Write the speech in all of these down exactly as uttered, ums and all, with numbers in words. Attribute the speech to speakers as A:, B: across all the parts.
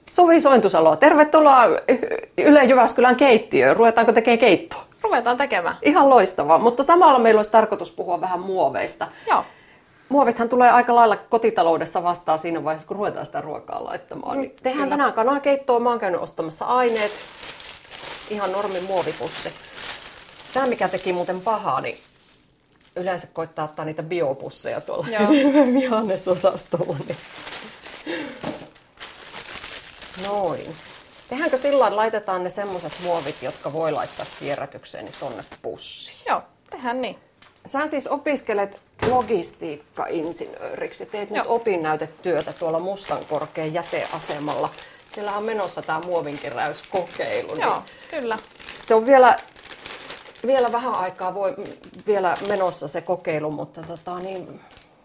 A: Suvi Sointusalo, tervetuloa Yle Jyväskylän keittiöön. Ruvetaanko tekemään keittoa?
B: Ruvetaan tekemään.
A: Ihan loistavaa, mutta samalla meillä olisi tarkoitus puhua vähän muoveista.
B: Joo.
A: Muovithan tulee aika lailla kotitaloudessa vastaan siinä vaiheessa, kun ruvetaan sitä ruokaa laittamaan. Niin tehdään
B: Kyllä.
A: tänään kanankeittoa. Mä oon käynyt ostamassa aineet. Ihan normi muovipussi. Tämä, mikä teki muuten pahaa, niin yleensä koittaa ottaa niitä biopusseja tuolla vihannesosastolla. Niin. Noin. Tehdäänkö sillä lailla, laitetaan ne semmoiset muovit, jotka voi laittaa kierrätykseen, niin tonne pussiin?
B: Joo, tehdään niin.
A: Sä siis opiskelet logistiikka-insinööriksi. Teet
B: Joo.
A: nyt opinnäytetyötä tuolla Mustankorkean jäteasemalla. Siellä on menossa tämä muovinkeräyskokeilu.
B: Joo,
A: Niin
B: kyllä.
A: se on vielä, vielä vähän aikaa voi, vielä menossa se kokeilu, mutta tota, niin,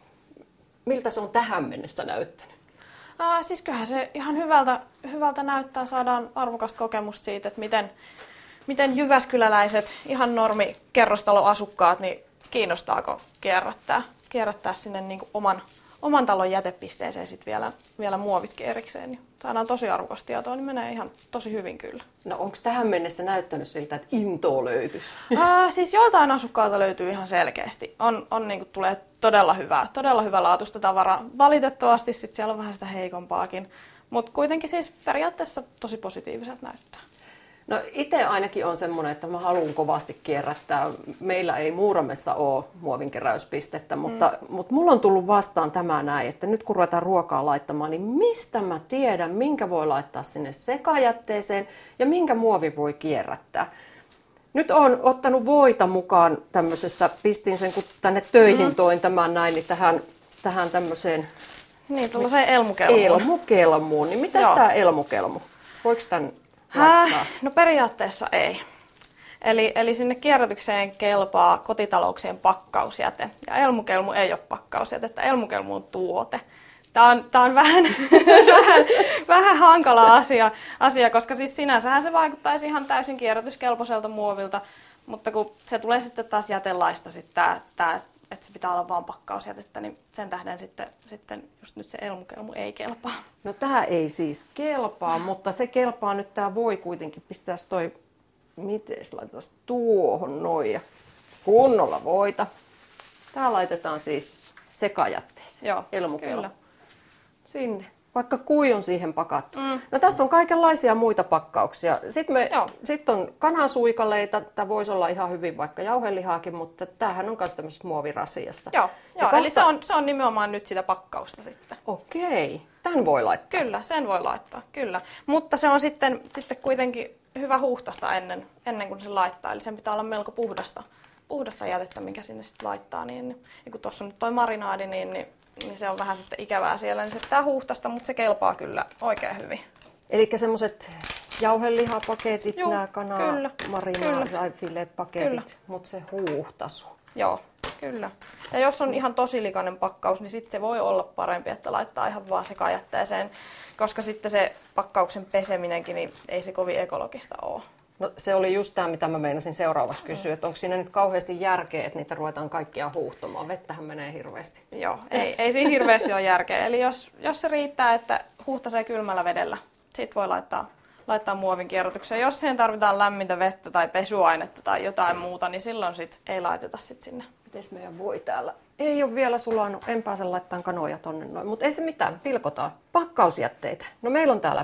A: miltä se on tähän mennessä näyttänyt?
B: Aa, siis kyllähän se ihan hyvältä, hyvältä näyttää. Saadaan arvokasta kokemusta siitä, että miten, miten jyväskyläläiset, ihan normi kerrostaloasukkaat, niin kiinnostaako kierrättää, kierrättää sinne niin kuin oman, oman talon jätepisteeseen sit vielä, vielä muovitkin erikseen. Niin saadaan tosi arvokasta tietoa, niin menee ihan tosi hyvin kyllä.
A: No onko tähän mennessä näyttänyt siltä, että intoa löytyisi?
B: Ää, siis joltain asukkaalta löytyy ihan selkeästi. On, on niin kuin, tulee todella hyvää, todella hyvälaatuista tavaraa. Valitettavasti sit siellä on vähän sitä heikompaakin, mutta kuitenkin siis periaatteessa tosi positiiviselta näyttää.
A: No itse ainakin on semmoinen, että mä haluan kovasti kierrättää. Meillä ei Muuramessa ole muovinkeräyspistettä, mutta, mm. mutta mulla on tullut vastaan tämä näin, että nyt kun ruvetaan ruokaa laittamaan, niin mistä mä tiedän, minkä voi laittaa sinne sekajätteeseen ja minkä muovi voi kierrättää. Nyt olen ottanut voita mukaan tämmöisessä, pistin sen kun tänne töihin mm. toin tämän näin, niin tähän, tähän tämmöiseen
B: Niin, tuollaiseen elmukelmuun.
A: elmukelmuun. Niin mitäs
B: Joo.
A: tämä elmukelmu? Voiko tämän
B: Häh? No periaatteessa ei. Eli, eli sinne kierrätykseen kelpaa kotitalouksien pakkausjäte. Ja elmukelmu ei ole pakkausjätettä, elmukelmu on tuote. Tämä on, tämä on vähän, vähän, vähän hankala asia, asia, koska siis sinänsähän se vaikuttaisi ihan täysin kierrätyskelpoiselta muovilta, mutta kun se tulee sitten taas jätelaista, sitten tämä, tämä, että se pitää olla vain pakkausjätettä, niin sen tähden sitten, sitten just nyt se elmukelmu ei kelpaa.
A: No tämä ei siis kelpaa, mutta se kelpaa nyt, tämä voi kuitenkin pistää toi, miten laitetaan tuohon noin ja kunnolla voita. Tää laitetaan siis sekajätteeseen,
B: Joo,
A: elmukelmu.
B: kyllä.
A: Sinne, vaikka kui on siihen pakattu.
B: Mm.
A: No tässä on kaikenlaisia muita pakkauksia. Sitten, me,
B: Joo.
A: sitten on kanansuikaleita, tämä voisi olla ihan hyvin vaikka jauhelihaakin, mutta tämähän on myös tämmöisessä muovirasiassa.
B: Joo,
A: Ja
B: joo
A: kohta...
B: eli se on, se on nimenomaan nyt sitä pakkausta sitten.
A: Okei, tämän voi laittaa.
B: Kyllä, sen voi laittaa, kyllä. Mutta se on sitten, sitten kuitenkin hyvä huuhtasta ennen, ennen kuin se laittaa. Eli sen pitää olla melko puhdasta, puhdasta jätettä, minkä sinne sitten laittaa. Niin, ja kun tuossa on nyt toi marinaadi, niin, niin, niin se on vähän sitten ikävää siellä. Niin se pitää huuhtasta, mutta se kelpaa kyllä oikein hyvin.
A: Eli semmoiset jauhelihapaketit,
B: Juu,
A: nämä kana,
B: kyllä,
A: marina,
B: kyllä.
A: tai filepaketit,
B: Kyllä.
A: mutta se huuhtasu.
B: Joo, kyllä. Ja jos on ihan tosi likainen pakkaus, niin sitten se voi olla parempi, että laittaa ihan vaan sekajätteeseen. Koska sitten se pakkauksen peseminenkin, niin ei se kovin ekologista ole.
A: No se oli just tämä, mitä mä meinasin seuraavaksi kysyä, että onko siinä nyt kauheasti järkeä, että niitä ruvetaan kaikkia huuhtomaan. Vettähän menee hirveästi.
B: Joo, ei, ei siinä hirveästi ole järkeä. Eli jos, jos se riittää, että huuhtaisee kylmällä vedellä, sit voi laittaa, laittaa muovin kierrätykseen. Jos siihen tarvitaan lämmintä vettä tai pesuainetta tai jotain muuta, niin silloin sit ei laiteta sit sinne.
A: Mites meidän voi täällä? Ei ole vielä sulanut, en pääse laittamaan kanoja tonne noin, mutta ei se mitään, pilkotaan. Pakkausjätteitä. No meillä on täällä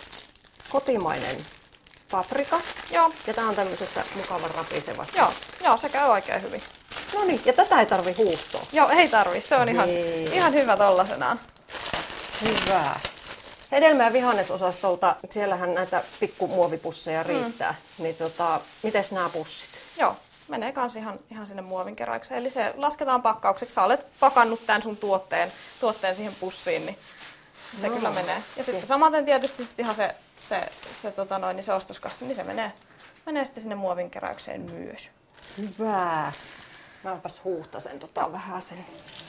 A: kotimainen paprika.
B: Joo,
A: Ja tää on tämmöisessä mukavan rapisevassa.
B: joo, joo, se käy oikein hyvin.
A: No niin, ja tätä ei tarvi huuhtoa.
B: Joo, ei tarvi. Se on ihan,
A: Niin.
B: ihan hyvä tollasenaan.
A: Hyvä. Hedelmä- ja vihannesosastolta, siellähän näitä pikkumuovipusseja riittää. Mm. Niin tota, mites nämä pussit?
B: Joo, menee kans ihan, ihan sinne muovin keräykseen. Eli se lasketaan pakkaukseksi. Sä olet pakannut tämän sun tuotteen, tuotteen siihen pussiin, niin se
A: No,
B: kyllä menee. Ja sitten
A: yes.
B: samaten tietysti sit ihan se, se, se, tota noin, niin se ostoskassi, niin se menee, menee sitten sinne muovin keräykseen myös.
A: Hyvä. Mäpäs huuhtasen tota vähän sen.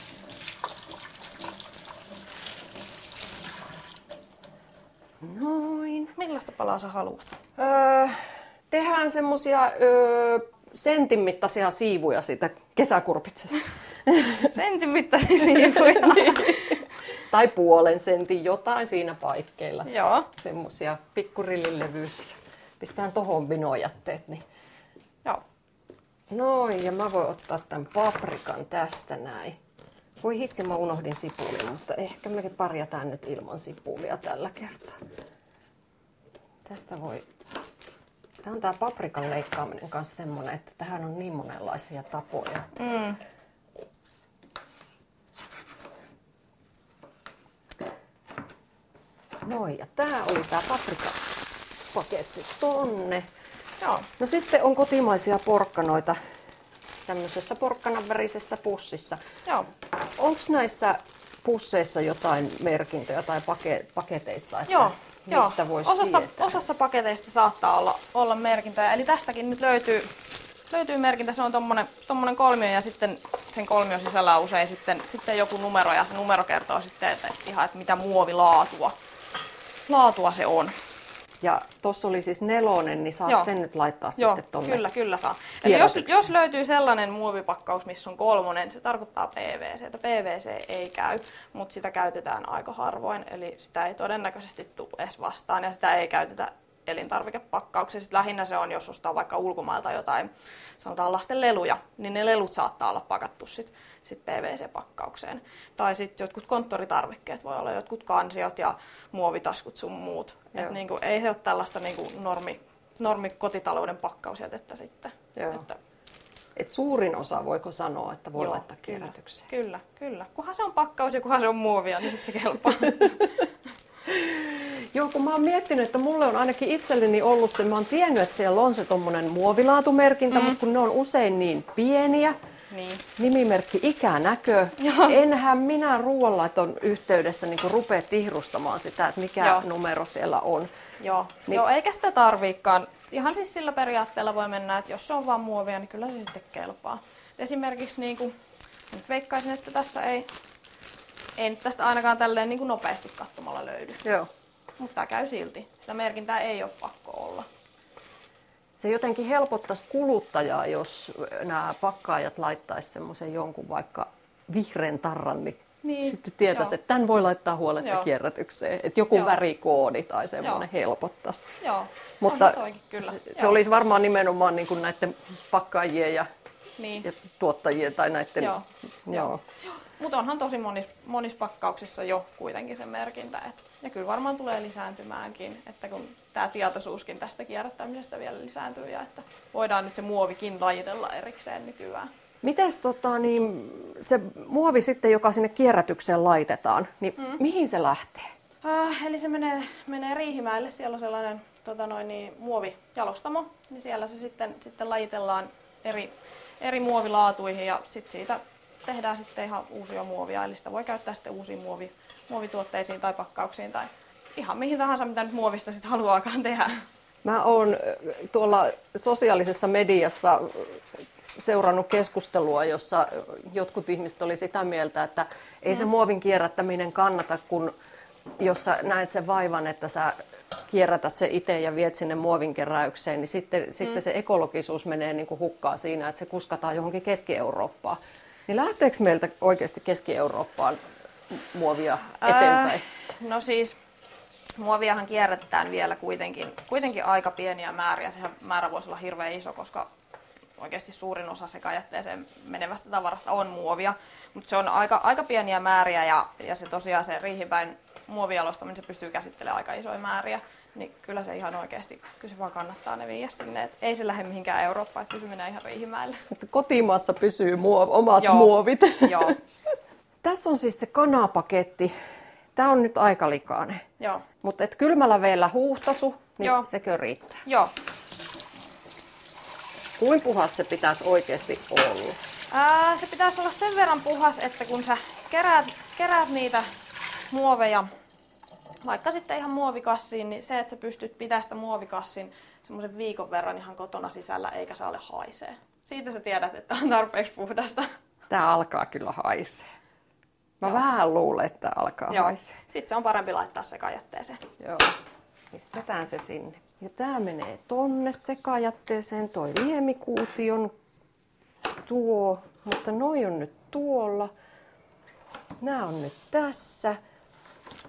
A: Noin.
B: Millaista palaa sä haluat?
A: Öö, tehdään semmosia öö, sentin mittaisia siivuja siitä kesäkurpitsesta.
B: Sentin mittaisia siivuja.
A: Tai puolen sentin, jotain siinä paikkeilla.
B: Joo.
A: Semmoisia pikkurillilevyysiä. Pistetään tohon vinojätteet. Niin.
B: Joo.
A: Noin, ja mä voin ottaa tämän paprikan tästä näin. Voi hitsi, mä unohdin sipulin, mutta ehkä mekin pärjätään nyt ilman sipulia tällä kertaa. Tästä voi... Tää on tää paprikan leikkaaminen kanssa semmonen, että tähän on niin monenlaisia tapoja.
B: Mm.
A: Noin, ja tää oli tää paprikapaketti tonne.
B: Joo.
A: No sitten on kotimaisia porkkanoita tämmöisessä porkkanan värisessä pussissa.
B: Joo.
A: Onko näissä pusseissa jotain merkintöjä tai pake- paketeissa, että
B: Joo.
A: mistä
B: Joo.
A: voisi
B: Osassa,
A: tietää?
B: osassa paketeista saattaa olla, olla merkintöjä. Eli tästäkin nyt löytyy, löytyy merkintä. Se on tommonen, tommonen kolmio ja sitten sen kolmion sisällä on usein sitten, sitten joku numero ja se numero kertoo sitten, että ihan, että mitä muovilaatua laatua se on.
A: Ja tuossa oli siis nelonen, niin saako
B: Joo.
A: sen nyt laittaa
B: Joo,
A: sitten tonne?
B: kyllä, kyllä saa. Eli jos,
A: kierrätykseen?
B: jos löytyy sellainen muovipakkaus, missä on kolmonen, se tarkoittaa P V C. P V C ei käy, mutta sitä käytetään aika harvoin, eli sitä ei todennäköisesti tule edes vastaan ja sitä ei käytetä elintarvikepakkauksessa. Lähinnä se on, jos ostaa vaikka ulkomailta jotain, sanotaan lasten leluja, niin ne lelut saattaa olla pakattu sit, sit P V C-pakkaukseen. Tai sitten jotkut konttoritarvikkeet, voi olla jotkut kansiot ja muovitaskut sun muut. Et niinku, ei se ole tällaista niinku normi, normi kotitalouden pakkausjätettä sitten.
A: Joo.
B: Että,
A: Et suurin osa voiko sanoa, että voi
B: joo,
A: laittaa
B: kyllä,
A: kierrätykseen?
B: Kyllä, kyllä. Kunhan se on pakkaus ja kunhan se on muovia, niin sitten se kelpaa.
A: Joo, kun mä oon miettinyt, että mulle on ainakin itselleni ollut se, mä oon tiennyt, että siellä on se tommonen muovilaatumerkintä, mm. mutta kun ne on usein niin pieniä,
B: Niin.
A: nimimerkki, ikä, näkö, enhän minä ruoanlaiton yhteydessä niin rupea tihrustamaan sitä, että mikä
B: Joo.
A: numero siellä on.
B: Joo.
A: Niin-
B: Joo, eikä sitä tarviikaan. Ihan siis sillä periaatteella voi mennä, että jos se on vaan muovia, niin kyllä se sitten kelpaa. Esimerkiksi niin kuin, nyt veikkaisin, että tässä ei, ei nyt tästä ainakaan tälleen niin kuin nopeasti katsomalla löydy.
A: Joo.
B: Mutta tämä käy silti. Sitä merkintää ei ole pakko olla.
A: Se jotenkin helpottaisi kuluttajaa, jos nämä pakkaajat laittaisi semmoisen jonkun vaikka vihreän tarran, niin,
B: Niin,
A: sitten tietäisi,
B: joo.
A: että tämän voi laittaa huoletta
B: Joo.
A: kierrätykseen. Että joku
B: Joo.
A: värikoodi tai semmoinen
B: Joo.
A: helpottaisi.
B: Joo,
A: Mutta
B: on se toikin, kyllä.
A: se, se
B: Joo.
A: olisi varmaan nimenomaan niin kuin näiden pakkaajien ja,
B: Niin.
A: ja tuottajien tai näiden...
B: Joo.
A: Joo.
B: Mutta onhan tosi monis, monissa pakkauksissa jo kuitenkin se merkintä. Et, ja kyllä varmaan tulee lisääntymäänkin, että kun tämä tietoisuuskin tästä kierrättämisestä vielä lisääntyy ja että voidaan nyt se muovikin lajitella erikseen nykyään.
A: Mites tota, niin, se muovi sitten, joka sinne kierrätykseen laitetaan, niin mm. mihin se lähtee?
B: Äh, eli se menee, menee Riihimäelle, siellä on sellainen tota noin, niin, muovijalostamo, niin siellä se sitten, sitten lajitellaan eri, eri muovilaatuihin ja sit siitä tehdään sitten ihan uusia muovia, eli sitä voi käyttää sitten uusiin muovi, muovituotteisiin tai pakkauksiin tai ihan mihin tahansa, mitä nyt muovista sitten haluaakaan tehdä.
A: Mä oon tuolla sosiaalisessa mediassa seurannut keskustelua, jossa jotkut ihmiset oli sitä mieltä, että ei se muovin kierrättäminen kannata, kun jos sä näet sen vaivan, että sä kierrätät se itse ja viet sinne muovinkeräykseen, niin sitten, mm. sitten se ekologisuus menee niin kuin hukkaan siinä, että se kuskataan johonkin Keski-Eurooppaan. Niin lähteekö meiltä oikeasti Keski-Eurooppaan muovia eteenpäin?
B: Äh, no siis muoviahan kierrätetään vielä kuitenkin, kuitenkin aika pieniä määriä. Sehän määrä voisi olla hirveän iso, koska oikeasti suurin osa sekajätteeseen menevästä tavarasta on muovia. Mutta se on aika, aika pieniä määriä ja, ja se tosiaan se Riihimäen muovijalostaminen, se pystyy käsittelemään aika isoja määriä. Niin kyllä se ihan oikeasti, kyllä se vaan kannattaa ne viiä sinne. Et ei se lähde mihinkään Eurooppaan, että kyllä se menee ihan Riihimäelle.
A: Että kotimaassa pysyy muov- omat
B: Joo.
A: muovit.
B: Joo.
A: Tässä on siis se kanapaketti. Tämä on nyt aika likainen.
B: Joo.
A: Mutta et kylmällä veellä huuhtasu, niin
B: Joo.
A: sekö riittää.
B: Joo.
A: Kuin puhas se pitäisi oikeasti olla?
B: Ää, se pitäisi olla sen verran puhas, että kun sä keräät, keräät niitä muoveja, vaikka sitten ihan muovikassiin, niin se, että sä pystyt pitämään sitä muovikassin semmoisen viikon verran ihan kotona sisällä, eikä se ole haisee. Siitä sä tiedät, että on tarpeeksi puhdasta.
A: Tää alkaa kyllä haisee. Mä
B: Joo.
A: vähän luulen, että alkaa
B: Joo.
A: haisee.
B: Sitten se on parempi laittaa sekajätteeseen.
A: Joo. Pistetään se sinne. Ja tää menee tonne sekajätteeseen, toi liemikuution tuo, mutta noi on nyt tuolla. Nää on nyt tässä.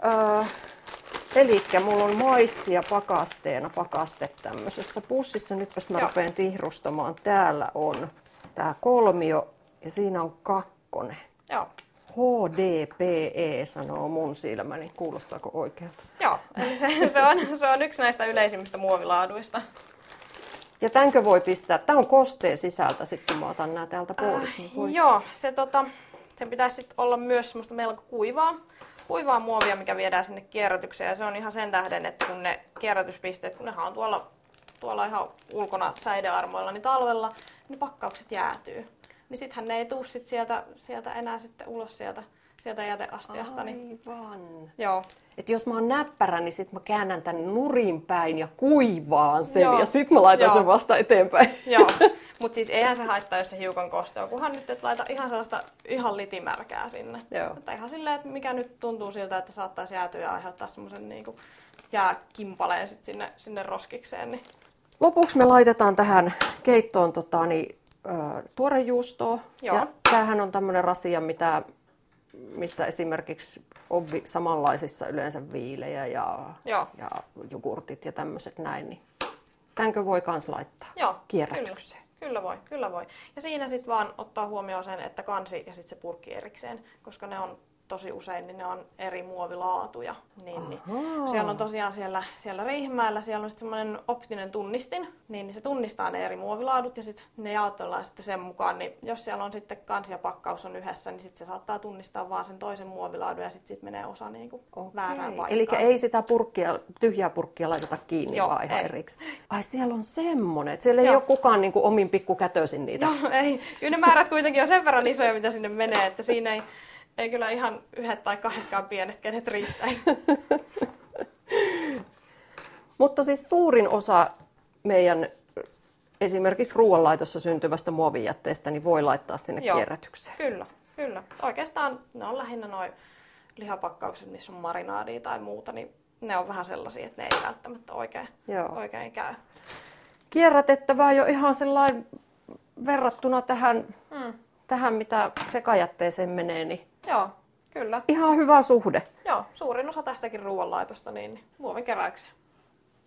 A: Öö, elikkä mulla on maissia pakasteena pakaste tämmöisessä pussissa. Nytpäs mä
B: Joo.
A: rupean tihrustamaan. Täällä on tää kolmio ja siinä on kakkonen.
B: Joo.
A: H D P E sanoo mun silmäni. Kuulostaako oikealta?
B: Joo, eli se, se, on, se on yksi näistä yleisimmistä muovilaaduista.
A: Ja tämänkö voi pistää? Tää on kosteen sisältä sitten, kun mä otan nää täältä pois. Niin voit...
B: Joo, se, tota, sen pitäisi sit olla myös semmoista melko kuivaa, kuivaa muovia, mikä viedään sinne kierrätykseen. Ja se on ihan sen tähden, että kun ne kierrätyspisteet, kun nehän on tuolla, tuolla ihan ulkona säidearmoilla, niin talvella ne pakkaukset jäätyy. Niin sittenhän ne ei tuu sit sieltä, sieltä enää sitten ulos sieltä, sieltä jäteastiasta. Niin...
A: Aivan.
B: Joo.
A: Et jos mä oon näppärä, niin sit mä käännän tän nurin päin ja kuivaan sen
B: Joo.
A: ja sit mä laitan
B: Joo.
A: sen vasta eteenpäin.
B: Joo, mutta siis eihän se haittaa, jos se hiukan kostaa, kunhan nyt et laita ihan sellaista ihan litimärkää sinne.
A: Joo.
B: Että ihan silleen, että mikä nyt tuntuu siltä, että saattaisi jäätyä ja aiheuttaa semmoisen niinku jääkimpaleen sit sinne, sinne roskikseen. Niin.
A: Lopuksi me laitetaan tähän keittoon tota, niin, äh, tuorejuustoa.
B: Joo.
A: Ja tämähän on tämmönen rasia, mitä, missä esimerkiksi on vi- samanlaisissa yleensä viilejä ja,
B: Joo.
A: ja jogurtit ja tämmöiset näin. Niin tämänkö voi kans laittaa
B: Joo,
A: kierrätykseen?
B: Kyllä, kyllä voi, kyllä voi. Ja siinä sitten vaan ottaa huomioon sen, että kansi ja sitten se purkki erikseen, koska ne on tosi usein, niin ne on eri muovilaatuja. Niin, niin. Siellä on tosiaan siellä, siellä Riihimäellä, siellä on sitten semmoinen optinen tunnistin, niin, niin se tunnistaa ne eri muovilaadut ja sitten ne jaotellaan sitten sen mukaan. Niin jos siellä on sitten kansi ja pakkaus on yhdessä, niin sitten se saattaa tunnistaa vaan sen toisen muovilaadun ja sitten sit menee osa niin kuin väärään paikkaan.
A: Eli ei sitä purkkia, tyhjää purkkia laiteta kiinni,
B: Joo,
A: vaan ihan
B: ei.
A: erikseen. Ai siellä on semmonen, että siellä ei
B: Joo.
A: ole kukaan niin kuin omin pikkukätöisin niitä.
B: Joo, ei. Kyllä ne määrät kuitenkin on sen verran isoja, mitä sinne menee, että siinä ei, ei kyllä ihan yhdet tai kahdetkaan pienet kädet riittäisi.
A: Mutta siis suurin osa meidän esimerkiksi ruoanlaitossa syntyvästä muovijätteestä niin voi laittaa sinne
B: Joo.
A: kierrätykseen.
B: Kyllä, kyllä. Oikeastaan ne on lähinnä nuo lihapakkaukset, missä on marinaadia tai muuta, niin ne on vähän sellaisia, että ne ei välttämättä oikein,
A: Joo.
B: oikein käy.
A: Kierrätettävää jo ihan sellainen verrattuna tähän,
B: Mm.
A: tähän mitä sekajätteeseen menee, niin
B: Joo, kyllä.
A: ihan hyvä suhde.
B: Joo, suurin osa tästäkin ruoanlaitosta niin muovikeräykseen.